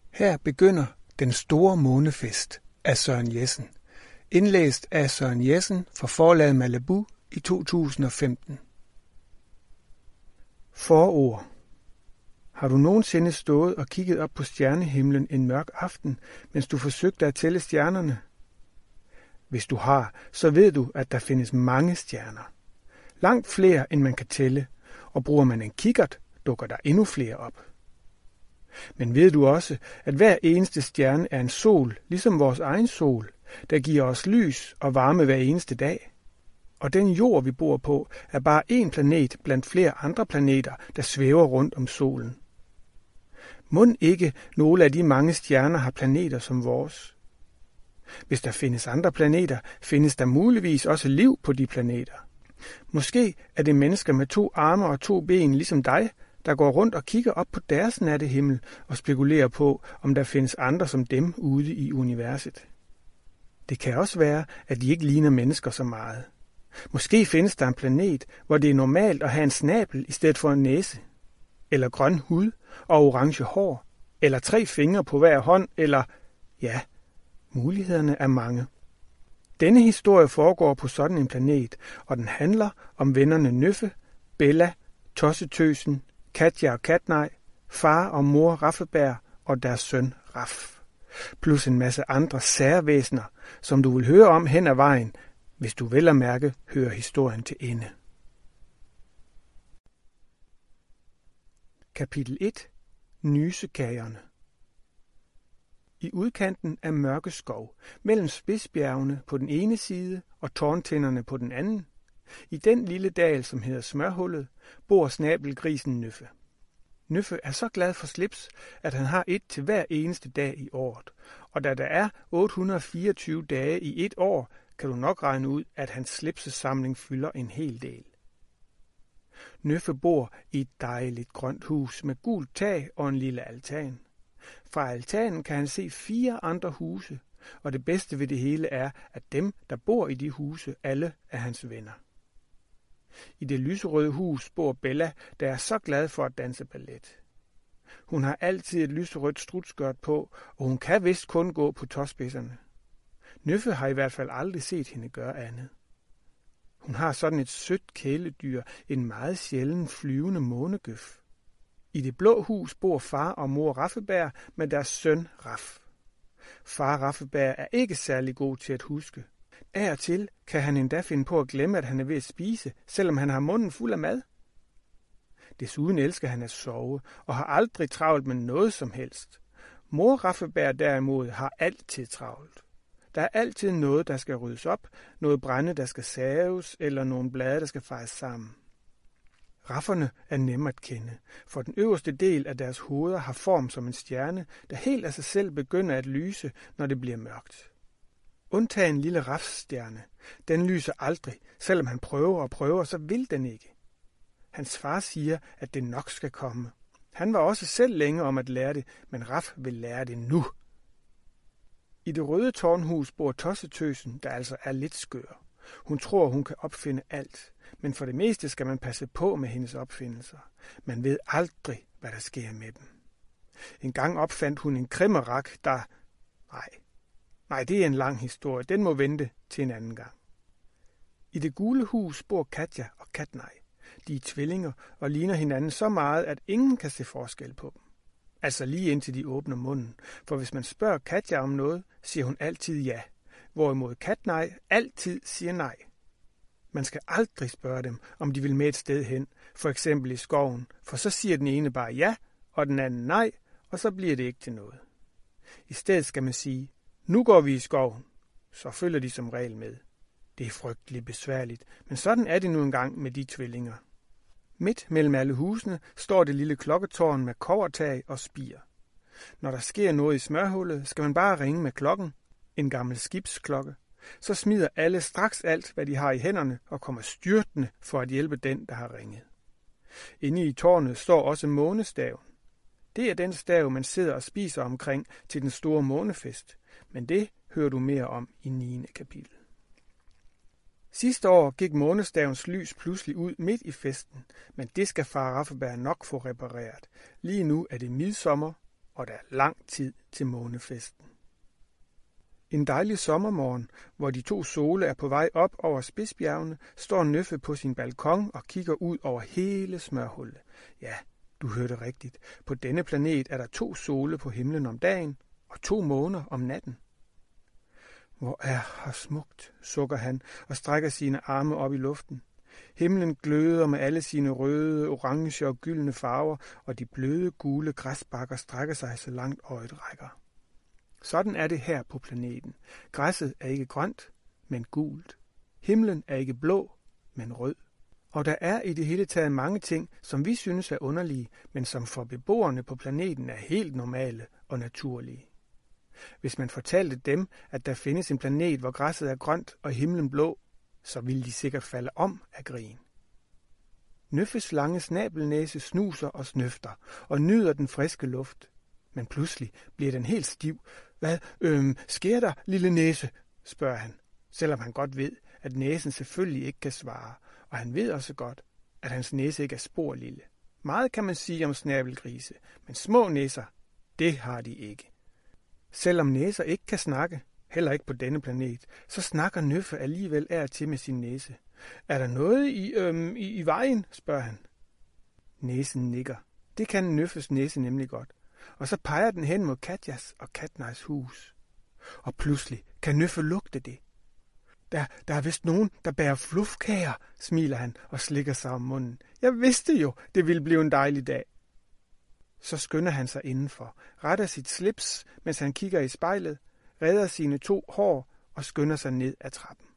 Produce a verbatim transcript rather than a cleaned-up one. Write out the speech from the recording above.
Her begynder Den store månefest af Søren Jessen. Indlæst af Søren Jessen for forlaget Malibu i to tusind og femten. Forord. Har du nogensinde stået og kigget op på stjernehimlen en mørk aften, mens du forsøgte at tælle stjernerne? Hvis du har, så ved du, at der findes mange stjerner. Langt flere, end man kan tælle, og bruger man en kikkert, dukker der endnu flere op. Men ved du også, at hver eneste stjerne er en sol, ligesom vores egen sol, der giver os lys og varme hver eneste dag? Og den jord, vi bor på, er bare én planet blandt flere andre planeter, der svæver rundt om solen. Mon ikke nogle af de mange stjerner har planeter som vores? Hvis der findes andre planeter, findes der muligvis også liv på de planeter. Måske er det mennesker med to arme og to ben ligesom dig, der går rundt og kigger op på deres nattehimmel og spekulerer på, om der findes andre som dem ude i universet. Det kan også være, at de ikke ligner mennesker så meget. Måske findes der en planet, hvor det er normalt at have en snabel i stedet for en næse, eller grøn hud og orange hår, eller tre fingre på hver hånd, eller ja, mulighederne er mange. Denne historie foregår på sådan en planet, og den handler om vennerne Nøffe, Bella, Tossetøsen, Katja og Katnej, far og mor Raffeberg og deres søn Raff. Plus en masse andre særvæsener, som du vil høre om hen ad vejen, hvis du vel at mærke hører historien til ende. Kapitel et. Nysekagerne. I udkanten af Mørke Skov, mellem Spidsbjergene på den ene side og Tårntinderne på den anden, i den lille dal, som hedder Smørhullet, bor snabelgrisen Nøffe. Nøffe er så glad for slips, at han har et til hver eneste dag i året, og da der er otte hundrede og fireogtyve dage i et år, kan du nok regne ud, at hans slipsesamling fylder en hel del. Nøffe bor i et dejligt grønt hus med gult tag og en lille altan. Fra altanen kan han se fire andre huse, og det bedste ved det hele er, at dem, der bor i de huse, alle er hans venner. I det lyserøde hus bor Bella, der er så glad for at danse ballet. Hun har altid et lyserødt strutskørt på, og hun kan vist kun gå på tåspidserne. Nøffe har i hvert fald aldrig set hende gøre andet. Hun har sådan et sødt kæledyr, en meget sjælden flyvende månegøf. I det blå hus bor far og mor Raffeberg med deres søn Raff. Far Raffeberg er ikke særlig god til at huske. Af og til kan han endda finde på at glemme, at han er ved at spise, selvom han har munden fuld af mad. Desuden elsker han at sove og har aldrig travlt med noget som helst. Mor Raffeberg derimod har altid travlt. Der er altid noget, der skal ryddes op, noget brænde, der skal saves, eller nogle blade, der skal fejes sammen. Rafferne er nemme at kende, for den øverste del af deres hoveder har form som en stjerne, der helt af sig selv begynder at lyse, når det bliver mørkt. Undtagen lille Raffs stjerne. Den lyser aldrig, selvom han prøver og prøver, så vil den ikke. Hans far siger, at det nok skal komme. Han var også selv længe om at lære det, men Raff vil lære det nu. I det røde tårnhus bor Tossetøsen, der altså er lidt skør. Hun tror, hun kan opfinde alt, men for det meste skal man passe på med hendes opfindelser. Man ved aldrig, hvad der sker med dem. En gang opfandt hun en krimmerak, der... Nej, nej, det er en lang historie. Den må vente til en anden gang. I det gule hus bor Katja og Katnej. De er tvillinger og ligner hinanden så meget, at ingen kan se forskel på dem. Altså lige indtil de åbner munden, for hvis man spørger Katja om noget, siger hun altid ja, hvorimod Katnej altid siger nej. Man skal aldrig spørge dem, om de vil med et sted hen, for eksempel i skoven, for så siger den ene bare ja, og den anden nej, og så bliver det ikke til noget. I stedet skal man sige, nu går vi i skoven, så følger de som regel med. Det er frygteligt besværligt, men sådan er det nu engang med de tvillinger. Midt mellem alle husene står det lille klokketårn med kobbertag og spir. Når der sker noget i smørhullet, skal man bare ringe med klokken, en gammel skibsklokke. Så smider alle straks alt, hvad de har i hænderne, og kommer styrtende for at hjælpe den, der har ringet. Inde i tårnet står også månestaven. Det er den stav, man sidder og spiser omkring til den store månefest, men det hører du mere om i niende kapitel. Sidste år gik månestavens lys pludselig ud midt i festen, men det skal far Raffeberg nok få repareret. Lige nu er det midsommer, og der er lang tid til månefesten. En dejlig sommermorgen, hvor de to sole er på vej op over spidsbjergene, står Nøffe på sin balkon og kigger ud over hele Smørhullet. Ja, du hørte rigtigt. På denne planet er der to sole på himlen om dagen og to måner om natten. Hvor er her smukt, sukker han og strækker sine arme op i luften. Himlen gløder med alle sine røde, orange og gyldne farver, og de bløde, gule græsbakker strækker sig så langt øjet rækker. Sådan er det her på planeten. Græsset er ikke grønt, men gult. Himlen er ikke blå, men rød. Og der er i det hele taget mange ting, som vi synes er underlige, men som for beboerne på planeten er helt normale og naturlige. Hvis man fortalte dem, at der findes en planet, hvor græsset er grønt og himlen blå, så ville de sikkert falde om af grin. Nøffes lange snabelnæse snuser og snøfter og nyder den friske luft. Men pludselig bliver den helt stiv. Hvad øhm, sker der, lille næse? Spørger han, selvom han godt ved, at næsen selvfølgelig ikke kan svare, og han ved også godt, at hans næse ikke er spor lille. Meget kan man sige om snabelgrise, men små næser, det har de ikke. Selvom næser ikke kan snakke, heller ikke på denne planet, så snakker Nøffe alligevel af og til med sin næse. Er der noget i, øhm, i, i vejen? Spørger han. Næsen nikker. Det kan Nøffes næse nemlig godt. Og så peger den hen mod Katjas og Katnejs hus. Og pludselig kan Nøffe lugte det. Der, der er vist nogen, der bærer flufkager, smiler han og slikker sig om munden. Jeg vidste jo, det ville blive en dejlig dag. Så skynder han sig indenfor, retter sit slips, mens han kigger i spejlet, redder sine to hår og skynder sig ned ad trappen.